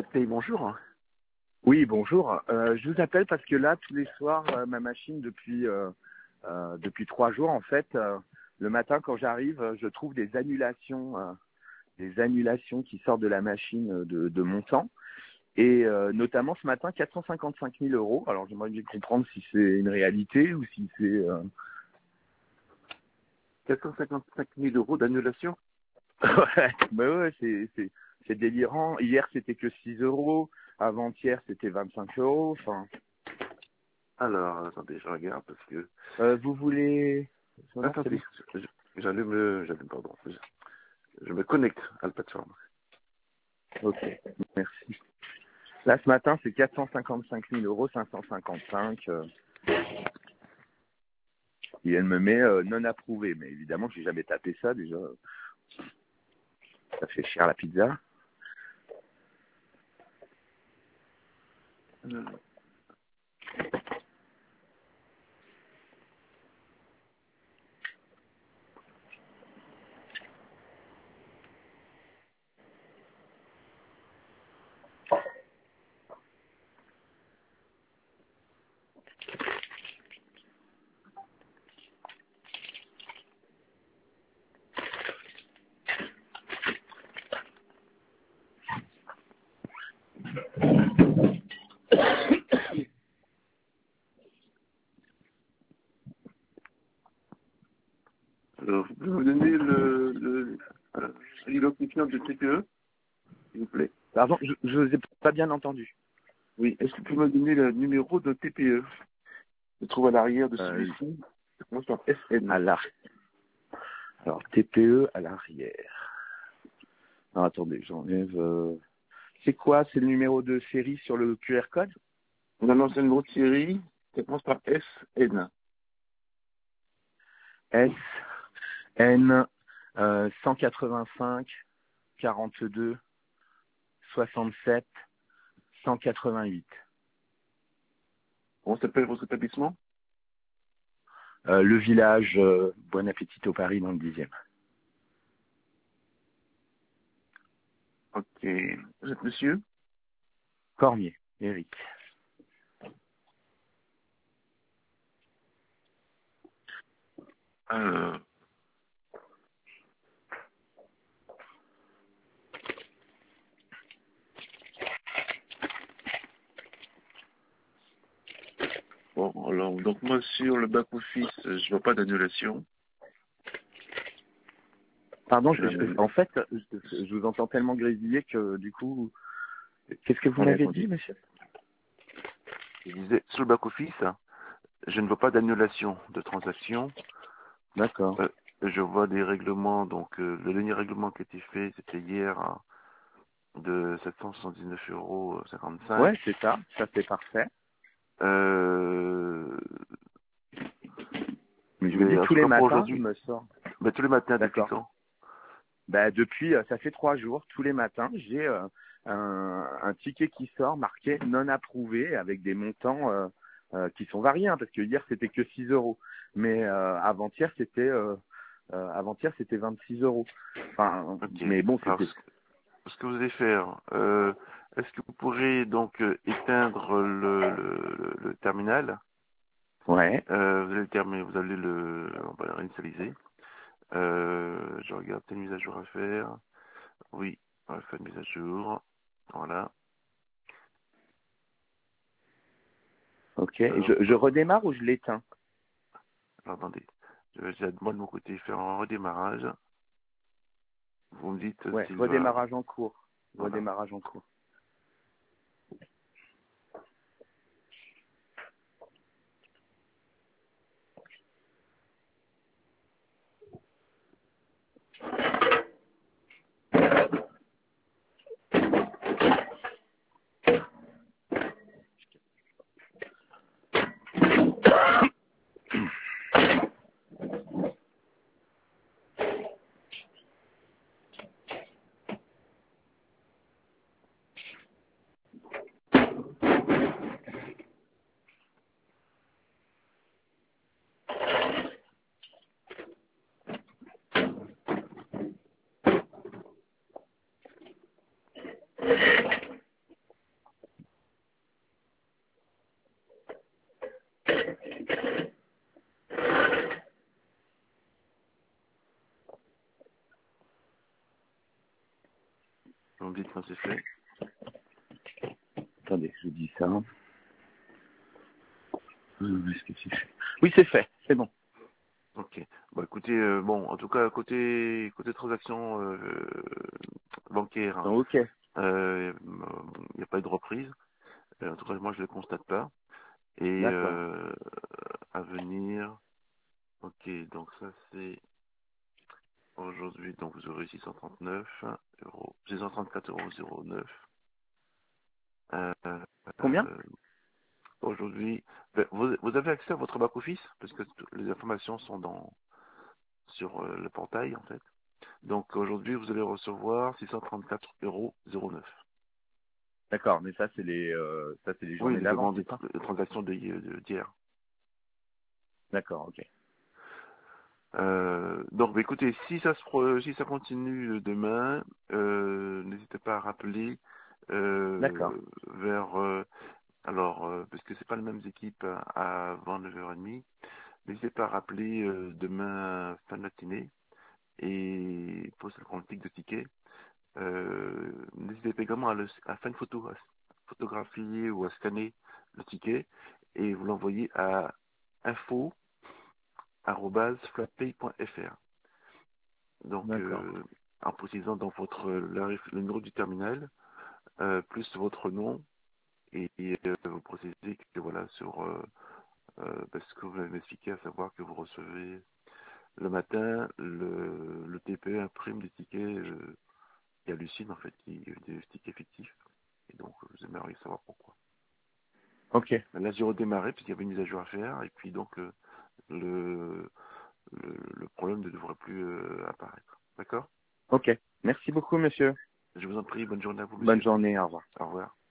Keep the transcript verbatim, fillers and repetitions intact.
Paye, bonjour. Oui, bonjour. Euh, je vous appelle parce que là, tous les soirs, euh, ma machine, depuis euh, euh, depuis trois jours, en fait, euh, le matin, quand j'arrive, euh, je trouve des annulations, euh, des annulations qui sortent de la machine de, de montant. Et euh, notamment ce matin, quatre cent cinquante-cinq mille euros. Alors, j'aimerais bien comprendre si c'est une réalité ou si c'est... Euh... quatre cent cinquante-cinq mille euros d'annulation. ouais, bah ouais, c'est, c'est, c'est délirant. Hier, c'était que six euros. Avant-hier, c'était vingt-cinq euros. Enfin... Alors, attendez, je regarde parce que... Euh, vous voulez... Non, Attendez, je- je- j'allume, le- j'allume, pardon. Je, je me connecte à la plateforme. Ok, merci. Là, ce matin, c'est quatre cent cinquante-cinq mille euros, cinq cent cinquante-cinq. Euh, et elle me met euh, non approuvé. Mais évidemment, j'ai jamais tapé ça déjà. Ça fait cher la pizza. Euh, Alors, vous pouvez me donner le, le, euh, l'identifiant de T P E, s'il vous plaît. Pardon, je ne vous ai pas bien entendu. Oui, est-ce que vous pouvez me donner le numéro de T P E? Je trouve à l'arrière de Euh, celui-ci. Ça commence par S N. à l'arrière. Alors, T P E à l'arrière. Non, attendez, j'enlève... Euh... C'est quoi? C'est le numéro de série sur le Q R code? On annonce un numéro de série. Ça commence par S N. S N euh, cent quatre-vingt-cinq quarante-deux soixante-sept cent quatre-vingt-huit. Comment s'appelle votre établissement? Euh, le village euh, Bon Appétit au Paris dans le dixième. Ok. Vous êtes monsieur? Cormier, Eric. Alors, bon, alors, donc moi sur le back-office, je vois pas d'annulation. Pardon, je- Euh, je- en fait, je, je vous entends tellement grésiller que du coup, qu'est-ce que vous attendez, m'avez attendez. dit, monsieur? Je disais, sur le back-office, je ne vois pas d'annulation de transaction. D'accord. Euh, je vois des règlements, donc euh, le dernier règlement qui a été fait, c'était hier hein, de sept cent soixante-dix-neuf euros cinquante-cinq. Ouais, c'est ça, ça c'est parfait. Euh, Mais je vous mais dis, en tous tout les cas pour matins, il aujourd'hui, me sort. bah, tous les matins depuis D'accord. quand? Bah, depuis, euh, ça fait trois jours, tous les matins, j'ai euh, un, un ticket qui sort marqué non approuvé avec des montants euh, euh, qui sont variés, hein, parce que hier c'était que six euros, mais euh, avant-hier c'était euh, euh, avant-hier c'était vingt-six euros. Enfin, Ok. mais bon, Alors, c'était. ce que, ce que vous allez faire, euh, est-ce que vous pourrez donc euh, éteindre le, le, le, le terminal? Ouais. Euh, vous allez le terminer, vous allez le, on va le réinitialiser. Euh, je regarde, t'as une mise à jour à faire. Oui, on va faire une mise à jour. Voilà. Ok. Et Euh, je, je redémarre ou je l'éteins? alors, attendez. Je vais déjà, moi de mon côté, faire un redémarrage. Vous me dites Ouais. s'il va. Redémarrage en cours. Voilà. Redémarrage en cours. me dites quand c'est fait. Attendez, je vous dis ça. Hum, Est-ce que c'est fait? Oui, c'est fait. C'est bon. Ok. Bon, écoutez, euh, bon, en tout cas, côté côté transaction euh, bancaire, hein, Donc, ok. euh, il n'y a pas eu de reprise. Euh, en tout cas, moi, je ne le constate pas. Et D'accord. euh, à venir, ok, donc ça c'est aujourd'hui, donc vous aurez six cent trente-neuf euros, six cent trente-quatre euros zéro neuf. Euh, Combien? euh, aujourd'hui, ben, vous, vous avez accès à votre back-office parce que toutes les informations sont dans sur euh, le portail en fait. Donc aujourd'hui, vous allez recevoir six cent trente-quatre euros zéro neuf. D'accord, mais ça, c'est les, euh, ça, c'est les Oui, journées le d'avant, paiement des c'est ça? tr- transactions de hi- de- d'hier. D'accord, ok. Euh, donc, bah, écoutez, si ça se pro- si ça continue demain, euh, n'hésitez pas à rappeler D'accord. euh, vers euh, alors euh, parce que c'est pas les mêmes équipes à- avant neuf heures trente. N'hésitez pas à rappeler euh, demain fin de matinée et poser le compte de ticket. Euh, n'hésitez pas également à, le, à faire une photo, à photographier ou à scanner le ticket et vous l'envoyez à info arobase flatpay point fr. Donc, D'accord. euh, en précisant dans votre le, le numéro du terminal, euh, plus votre nom, et, et, euh, vous précisez que voilà sur euh, euh, parce que vous m'avez expliqué, à savoir que vous recevez le matin le, le T P E imprime des tickets euh, qui hallucinent en fait, qui des tickets fictifs. Et donc vous aimeriez savoir pourquoi. Ok. Là j'ai redémarré puisqu'il y avait une mise à jour à faire et puis donc le le, le, le problème ne devrait plus euh, apparaître. D'accord? Ok. Merci beaucoup, monsieur. Je vous en prie, bonne journée à vous, Bonne monsieur. journée. Au revoir. Au revoir.